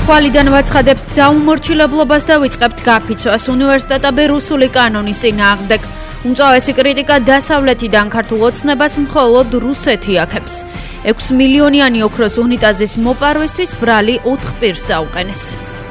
ხვალიდან ვაცხადებთ დაუმორჩილებლობას და ვიწყებთ გაფიცვას უნივერსიტეტები რუსული კანონის წინააღმდეგ. უმწვავესი კრიტიკა დასავლეთიდან ქართულ ოცნებას მხოლოდ რუსეთი აქებს. 6 მილიონიანი ოქროს უნიტაზის მოპარვისთვის ბრალი 4 პირს აუყენეს.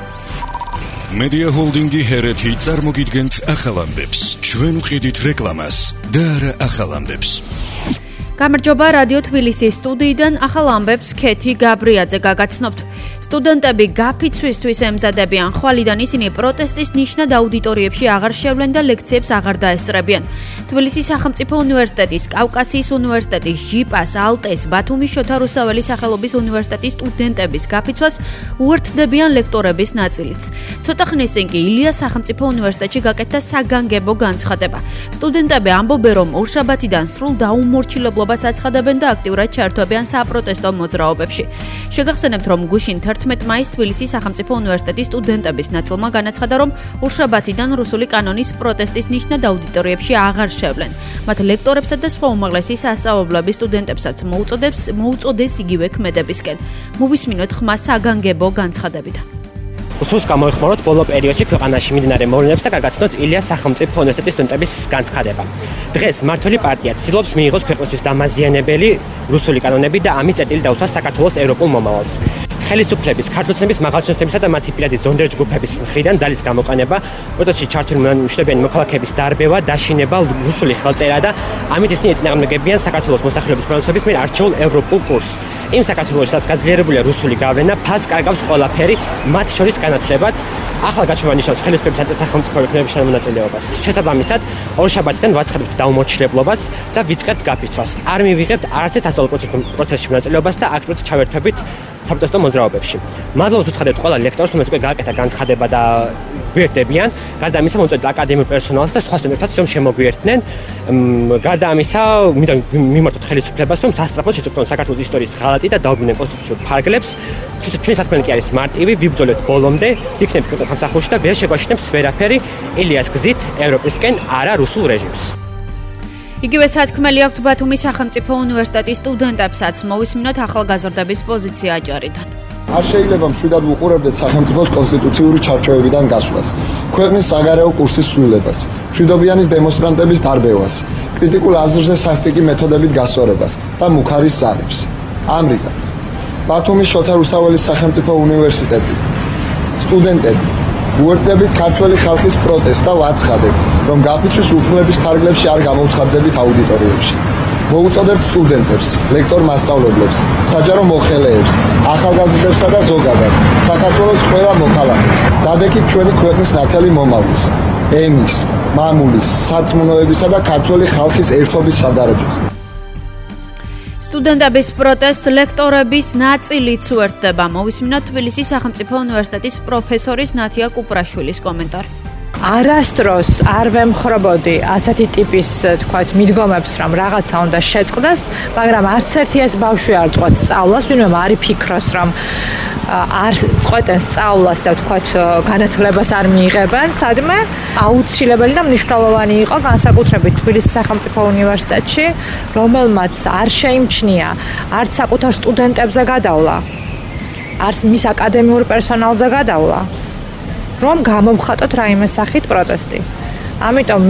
Media Holdingi ჰერეთი წარმოგიდგენთ ახალ ამბებს. ჩვენ ვყიდით რეკლამას და არა ახალ ამბებს. გამარჯობა, რადიო თბილისის სტუდიიდან ახალ ამბებს ქეთი გაბრიაძე გაგაცნობთ. სტუდენტები გაფიცვისთვის ემზადებიან. ხვალიდან ისინი პროტესტის ნიშნად აუდიტორიებში აღარ შევლენ და ლექციებს აღარ დაესწრებიან. თბილისის სახელმწიფო უნივერსიტეტის, კავკასიის უნივერსიტეტის, ჯიპას, ალტეს, ბათუმის შოთა რუსთაველის სახელობის უნივერსიტეტის სტუდენტების გაფიცვას უერთდებიან ლექტორების ნაწილიც. ცოტა ხნის წინ კი ილიას სახელმწიფო უნივერსიტეტში გაკეთდა საგანგებო განცხადება. სტუდენტები ამბობენ, რომ ორშაბათიდან სრულ დაუმორჩილებლობას აცხადებენ და აქტიურად ჩაერთვებიან საპროტესტო მოძრაობებში. შეგახსენებთ, რომ გუშინ 11 მაისს თბილისის სახელმწიფო უნივერსიტეტის სტუდენტების ნაწილმა განაცხადა, რომ ორშაბათიდან რუსული კანონის პროტესტის ნიშნად აუდიტორიებში აღარ შევლენ. მათ ლექტორებსა და სხვა უმაღლესი სასწავლებლების სტუდენტებსაც მოუწოდეს იგივე ქმედებისკენ. მოვისმინოთ ხმა საგანგებო განცხადებიდან. Უსულს გამოიხმაროთ ბოლო პერიოდში ქვეყანაში მიმდინარე მოვლენებს და გაგაცნოთ ილიას სახელმწიფო უნივერსიტეტის სტუდენტების განცხადება. დღეს მმართველი პარტია ცდილობს მიიღოს ქვეყნისთვის დამაზიანებელი რუსული კანონები და ამის წერტილი დაუსვას საქართველოს ევროპულ მომავალს. ხელისუფლების, ქართულოცნების მაღალჩინოსნებისა და მათი პირადი ზონდერჯ გრუპების მხრიდან ძალის გამოყენება, პროტესტში ჩართული მშვიდობიანი მოქალაქეების დარბევა, დაშინება, რუსული ხელწერა და ამით ისინი ეწინააღმდეგებიან საქართველოს მოსახლეობის პროცესების მიერ არჩეულ ევროპულ კურსს. იმ საქართველოში, სადაც გაძლიერებულია რუსული გავლენა, ფას კარგავს ყველაფერი, მათ შორის განათლებაც. ახლა გაჩვენა ნიშნავს ხელისუფლების სახელმწიფო მექანიზმების შემონაწილეობას. შესაბამისად, ორშაბათიდან ვაცხადებთ დაუმორჩილებლობას და ვიწყებთ გაფიცვას. არ მივიღებთ არცერთ სასწავლო პროცესში მონაწილეობას და აქტიურად ჩავერთვებით საპროტესტო მოძრაობებში. მადლობას ვუცხადებთ ყველა ლექტორს, რომელსაც უკვე გააკეთა განცხადება და გვერდებიან. გარდა ამისა, მოუწოდეთ აკადემიურ პერსონალს და სხვა სტუდენტებსაც, რომ შემოგვიერთდნენ. გარდა ამისა, მიმართოთ ხელისუფლებას, რომ სასწრაფოდ შეწყვეტონ საქართველოს ისტორიის ღალატი და დაუბრუნდნენ კონსტიტუციურ ფარგლებს. ჩვენი საქმე კი არის მარტივი, ვიბრძოლეთ ბოლომდე, ვიქნებით ქვეყნის სამსახურში და ვერ შეგვაშინებს ვერაფერი ილიას გზით ევროპისკენ, არა რუსულ რეჟიმს. იგივე სათქმელი აქვთ ბათუმის სახელმწიფო უნივერსიტეტის სტუდენტებსაც. მოვისმინოთ ახალგაზრდების პოზიცია აჭარიდან. არ შეიძლება მშვიდად ვუყურებდეთ სახელმწიფოს კონსტიტუციური ჩარჩოებიდან გასვლას, ქვეყნის საგარეო კურსის სრულებას, მშვიდობიანის დემონსტრანტების დარბევას, კრიტიკულ აზრზე სასტიკი მეთოდებით გასწორებას და მუქარის ზარებს. ამრიგად, ბათუმის შოთა რუსთაველის სახელმწიფო უნივერსიტეტი, სტუდენტები, უერთდებით ქართველი ხალხის პროტესტს და ვაცხადებთ, რომ გაფიცვის უფლების ფარგლებში არ გამოვცხადდებით აუდიტორიებში. მოუწოდებთ სტუდენტებს, ლექტორ მასწავლებლებს, საჯარო მოხელეებს, ახალგაზრდებსა და ზოგადად საქართველოს ყველა მოქალაქეს. დადექით ჩვენი ქვეყნის ნათელი მომავლის, ენის, მამულის, სარწმუნოებისა და ქართველი ხალხის ერთობის სადარაჯოზე. სტუდენტების პროტესტს ლექტორების ნაწილიც უერთდება. მოვისმინოთ თბილისის სახელმწიფო უნივერსიტეტის პროფესორის ნათია კუპრაშვილის კომენტარი. არასდროს არ ვემხრობოდი ასეთი ტიპის, თქვათ, მიდგომებს, რომ რაღაცა უნდა შეწყდეს, მაგრამ არც ერთი ეს ბავშვი არ წყვეტს სწავლას, ვინმე არ იფიქროს, რომ არ წყვეტენ სწავლას და თქვათ, განათლებას არ მიიღებენ, სადმე აუცილებელი და მნიშვნელოვანი იყო განსაკუთრებით თბილისის სახელმწიფო უნივერსიტეტში, რომელმაც არ შეიმჩნია არც საკუთარ სტუდენტებზე გადავლა, არც მის აკადემიურ პერსონალზე გადავლა, რომ გამოვხატოთ რაიმე სახით პროტესტი. ამიტომ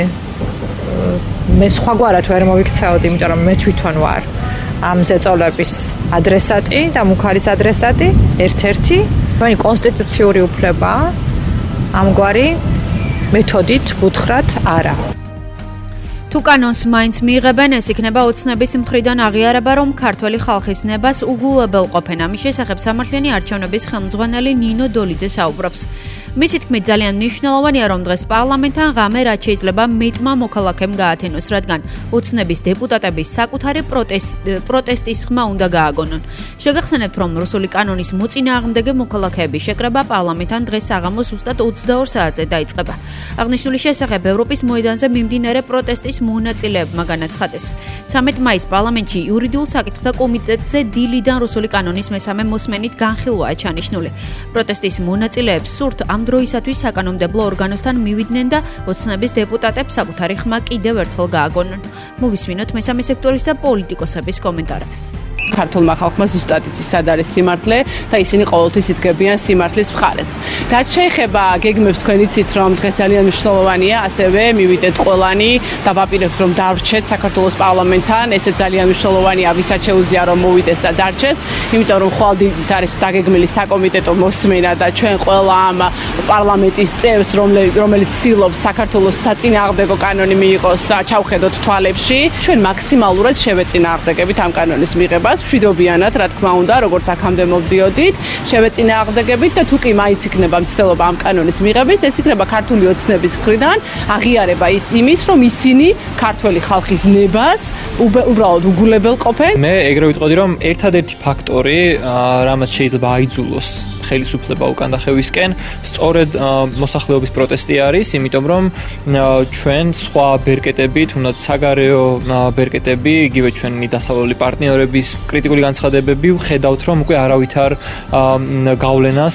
მე სხვაგვარად ვერ მოვიქცეოდი, იმიტომ რომ მე თვითონ ვარ ამ ზეწოლების ადრესატი და მუქარის ადრესატი, ერთ-ერთი. ჩვენი კონსტიტუციური უფლება ამგვარი მეთოდით ვუთხრათ არა. თუ კანონს მაინც მიიღებენ, ეს იქნება ოცნების მხრიდან აღიარება, რომ ქართველი ხალხის ნებას უგულებელყოფენ. ამის შესახებ სამართლიანი არჩევნების ხელმძღვანელი ნინო დოლიძე საუბრობს. მისი თქმით, ძალიან მნიშვნელოვანია, რომ დღეს პარლამენტთან ღამე რაც შეიძლება მეტმა მოქალაქემ გაათენოს, რადგან ოცნების დეპუტატების საკუთარი პროტესტის ხმა უნდა გააგონონ. შეგახსენებთ, რომ რუსული კანონის მოწინააღმდეგე მოქალაქეების შეკრება პარლამენტთან დღეს საღამოს ზუსტად 22 საათზე დაიწყება. აღნიშნული შესახებ ევროპის მოედანზე მიმდინარე პროტესტის მონაწილეებმა განაცხადეს. 13 მაისს პარლამენტში იურიდიულ საკითხთა კომიტეტზე დილიდან რუსული კანონის მესამე მოსმენით განხილვაა ჩანიშნული. პროტესტის მონაწილეებს სურთ ამ დროისათვის საკანონმდებლო ორგანოსთან მივიდნენ და ოცნების დეპუტატებს საკუთარი ხმა კიდევ ერთხელ გააგონონ. მოვისმინოთ მესამე სექტორის და პოლიტიკოსების კომენტარები. ქართულმა ხალხმა ზუსტად იცის სად არის სიმართლე და ისინი ყოველთვის იდგებიან სიმართლის მხარეს. რაც შეეხება გეგმებს თქვენ იცით რომ დღეს ძალიან მნიშვნელოვანია, ასევე მივიდეთ ყველანი და ვაპირებთ რომ დარჩეთ საქართველოს პარლამენტთან, ესეც ძალიან მნიშვნელოვანია, ვისაც შეუძლია რომ მოვიდეს და დარჩეს, იმიტომ რომ ხვალდით არის დაგეგმილი საკომიტეტო მოსმენა და ჩვენ ყველა ამ პარლამენტის წევრს რომელიც ცდილობს საქართველოს საწინააღმდეგო კანონი მიიღოს ჩავხედოთ თვალებში, ჩვენ მაქსიმალურად შევეწინააღმდეგებით ამ კანონის მიღებას, მშვიდობიანად, რა თქმა უნდა, როგორც აქამდე მოვდიოდით, შევეწინააღმდეგებით და თუ კი მაინც იქნება მცდელობა ამ კანონის მიღების, ეს იქნება ქართული ოცნების მხრიდან აღიარება იმის, რომ ისინი ქართველი ხალხის ნებას უბრალოდ უგულებელყოფენ. მე ეგრე ვიტყოდი, რომ ერთადერთი ფაქტორი, რამაც შეიძლება აიძულოს ხელისუფლება უკან დახევისკენ, სწორედ მოსახლეობის პროტესტი არის, იმიტომ რომ ჩვენ სხვა ბერკეტები, თუნდაც საგარეო ბერკეტები, იგივე ჩვენი დასავლელი პარტნიორების კრიტიკული განცხადებები ვხედავთ, რომ უკვე არავითარი გავლენა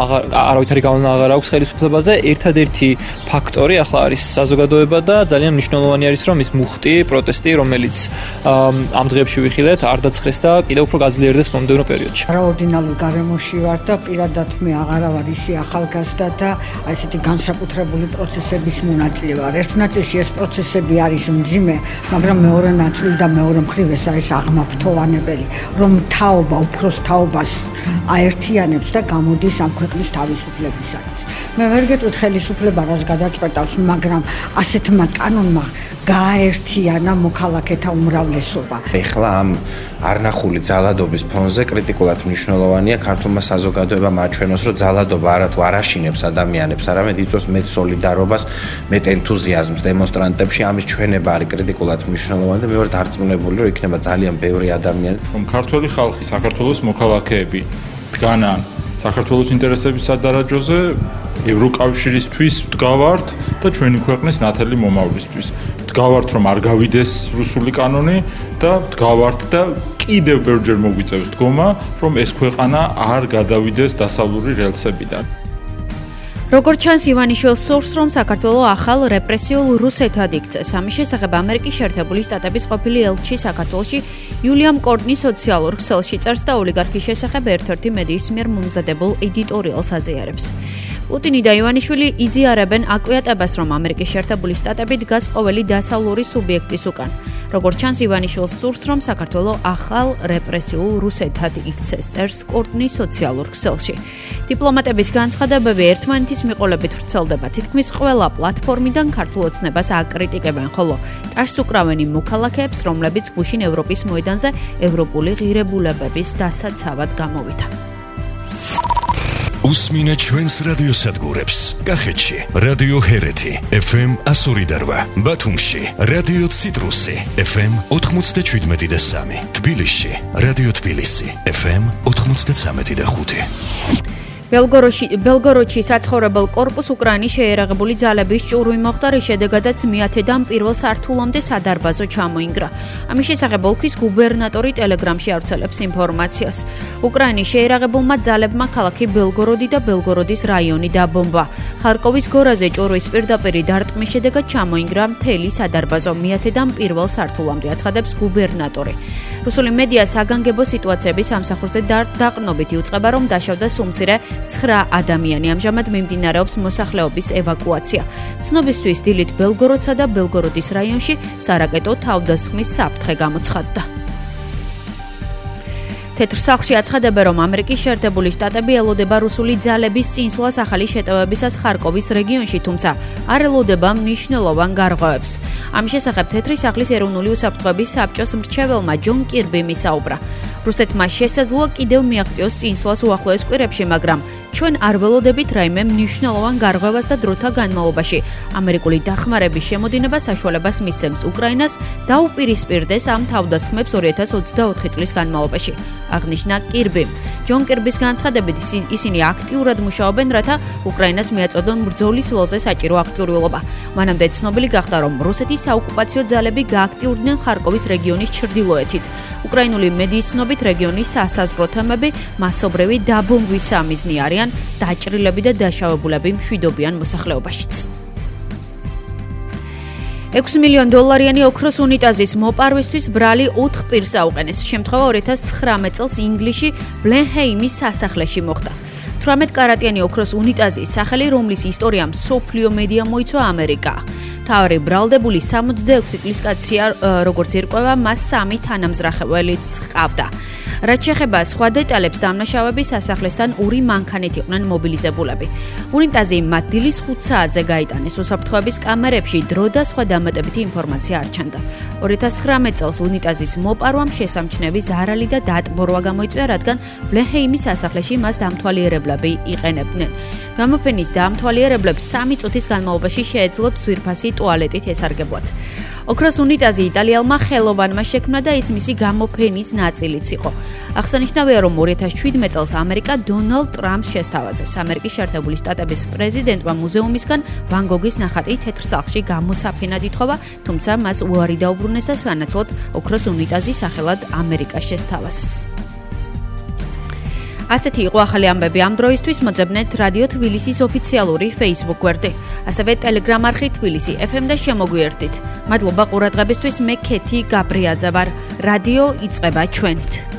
აღარ აქვს ხელისუფლებაზე. ერთადერთი ფაქტორი ახლა არის საზოგადოება და ძალიან მნიშვნელოვანი არის, რომ ის მუხტი, პროტესტი, რომელიც ამ დღეებში ვიხილეთ, არ დაწყდეს და კიდევ უფრო გაძლიერდეს მომდევნო პერიოდში. არაორდინალურ გარემოში ვარ და პირადად მე აღარა ვარ ისი ახალგაზრდა და ესეთი განსაკუთრებული პროცესების მონაწილე ვარ. ერთ ნაწილში ეს პროცესები არის მძიმე, მაგრამ მეორე ნაწილი და მეორე მხრივ ეს არის აღმაფრთოვანებელი, რომ თაობა უფროს თაობას აერთიანებს და გამოდის ამ ქვეყნის თავისუფლებისათვის. მე ვერ გეტყვით ხელისუფლება რას გადაწყვეტავს, მაგრამ ასეთმა კანონმა გააერთიანა მოქალაქეთა უმრავლესობა. ეხლა ამ არნახული ძალადობის ფონზე კრიტიკულად მნიშვნელოვანია ქართულმა საზოგადოებამ აჩვენოს, რომ ძალადობა არათუ არ აშინებს ადამიანებს, არამედ იწვევს მეტ სოლიდარობას, მეტ ენთუზიაზმს დემონსტრანტებში. ამის ჩვენება არის კრიტიკულად მნიშვნელოვანი და მე ვარ დარწმუნებული, რომ იქნება ძალიან ბევრი ადამიანი, რომ ქართველი ხალხი, საქართველოს მოქალაქეები დგანან საქართველოს ინტერესების სადარაჯოზე, ევროკავშირისთვის ვდგავართ და ჩვენი ქვეყნის ნათელი მომავლისთვის. ვდგავართ, რომ არ გავიდეს რუსული კანონი და ვდგავართ და კიდევ ბევრჯერ მოგვიწევს დგომა, რომ ეს ქვეყანა არ გადავიდეს დასავლური რელსებიდან. როგორც ჩანს, ივანიშვილს სურს, რომ საქართველო ახალ რეპრესიულ რუსეთად იქცეს. ამის შესახებ ამერიკის შეერთებული შტატების ყოფილი ელჩი საქართველოში იულიამ კორტნი სოციალურ ქსელში წერს და ოლიგარქის შესახებ ერთ-ერთი მედიის მიერ მომზადებულ ედიტორიალს აზიარებს. პუტინი და ივანიშვილი იზიარებენ აკვიატებას, რომ ამერიკის შეერთებული შტატები დგას ყოველი დასავლური სუბიექტის უკან. როგორც ჩანს, ივანიშვილს სურს, რომ საქართველო ახალ რეპრესიულ რუსეთად იქცეს, წერს კორტნი სოციალურ ქსელში. დიპლომატების განცხადებები ერთმანეთის მიყოლებით ვრცელდება. თითქმის ყველა პლატფორმიდან ქართულ ოცნებას აკრიტიკებენ, ხოლო ტაშს უკრავენ იმ მოქალაქეებს, რომლებიც გუშინ ევროპის მოედანზე ევროპული ღირებულებების დასაცავად გამოვიდა. უსმინე ჩვენს რადიოსადგურებს. კახეთში რადიო ჰერეთი FM 102.8, ბათუმში რადიო ციტრუსი FM 97.3, თბილისში რადიო თბილისი FM 93.5. ბელგოროდში საცხოვრებელ კორპუს უკრაინის შეიარაღებული ძალების ჭურვი მოხდა, რის შედეგადაც მეათედან პირველ სართულამდე სადარბაზო ჩამოინგრა. ამის შესახებ ოლქის გუბერნატორი ტელეგრამში ავრცელებს ინფორმაციას. უკრაინის შეიარაღებულმა ძალებმა ქალაქი ბელგოროდი და ბელგოროდის რაიონი დაბომბა. ხარკოვის გორაზე ჭურვის პირდაპირი დარტყმის შედეგად ჩამოინგრა მთელი სადარბაზო მეათედან პირველ სართულამდე, აცხადებს გუბერნატორი. რუსული მედია საგანგებო სიტუაციების სამსახურზე დაყრდნობით იუწყება, რომ დაშავდა სუმცირე 9 ადამიანი. ამჟამად მიმდინარეობს მოსახლეობის ევაკუაცია. ცნობისთვის დილით ბელგოროდსა და ბელგოროდის რაიონში სარაკეტო თავდასხმის საფრთხე გამოცხადდა. თეთრ სახლში აცხადებენ, რომ ამერიკის შეერთებული შტატები ელოდება რუსული ძალების წინსვლას ახალი შეტევებისას ხარკოვის რეგიონში, თუმცა არ ელოდება მნიშვნელოვან გარღვევებს. ამის შესახებ თეთრი სახლის ეროვნული უსაფრთხოების საბჭოს მრჩეველმა ჯონ კირბიმ ისაუბრა. რუსეთმა შესაძლოა კიდევ მიაღწიოს წინსვლას უახლოეს კვირებში, მაგრამ ჩვენ არ ველოდებით რაიმე მნიშვნელოვან გარღვევას და დროთა განმავლობაში. ამერიკული დახმარების შემოდინება საშუალებას მისცემს უკრაინას დაუპირისპირდეს ამ თავდასხმებს 2024 წლის განმავლობაში. აღნიშნა კირბიმ. ჯონ კირბის განცხადებით ისინი აქტიურად მუშაობენ, რათა უკრაინას მიაწოდონ ბრძოლის ველზე საჭირო აქტიურობა. მანამდე ცნობილი გახდა, რომ რუსეთის საოკუპაციო ძალები გააქტიურდნენ ხარკოვის რეგიონის ჩრდილოეთით. უკრაინული მედიის ცნობით რეგიონის სასაზღვრო თემები მასობრივი დაბომბვის სამიზნე არიან, დაჭრილები და დაშავებულები მშვიდობიან მოსახლეობაშიც. $6 მილიონ ოქროს უნიტაზის მოპარვისთვის ბრალი 4 პირს აუყენეს. შემთხვევა 2019 წელს ინგლისში ბლენჰეიმის სასახლეში მოხდა. 18 კარატიანი ოქროს უნიტაზის სახელი, რომლის ისტორიამ მსოფლიო მედია მოიცვა ამერიკა. თავი ბრალდებული 66 წლის კაცია, როგორც ირკვევა, მას 3 თანამზრახველიც ჰყავდა. რაც შეეხება სხვა დეტალებს, დამნაშავეები სასახლესთან 2 მანქანით იყვნენ მობილიზებულები. უნიტაზი მათ დილის 5 საათზე გაიტანეს უსაფრთხოების კამერებში, დრო და სხვა დამატებითი ინფორმაცია არ ჩანდა. 2019 წელს უნიტაზის მოპარვამ შესამჩნევი ზარალი და დატბორვა გამოიწვია, რადგან ბლენჰეიმის სასახლეში მას დამთვალიერებლები იყენებდნენ. გამოფენის დამთვალიერებლებს 3 წუთის განმავლობაში შეეძლოთ ძვირფასი ტუალეტით ესარგებლათ. ოქროს უნიტაზი იტალიელმა ხელოვანმა შექმნა და ის მისი გამოფენის ნაწილიც იყო. აღსანიშნავია, რომ 2017 წელს ამერიკა დონალდ ტრამპს შესთავაზეს. ამერიკის შეერთებული შტატების პრეზიდენტმა მუზეუმისგან ვან გოგის ნახატი თეთრ სახლში გამოსაფენად ითხოვა, თუმცა მას უარი დაუბრუნეს და სანაცვლოდ ოქროს უნიტაზი სახელად ამერიკას შესთავაზეს. ასეთი იყო ახალი ამბები ამ დროისთვის. მოძებნეთ რადიო თბილისის ოფიციალური Facebook გვერდი, ასევე Telegram არხი თბილისი FM და შემოგვიერთდით. მადლობა ყურადღებისთვის. მე ქეთი გაბრიაძე ვარ. რადიო იწყება ჩვენით.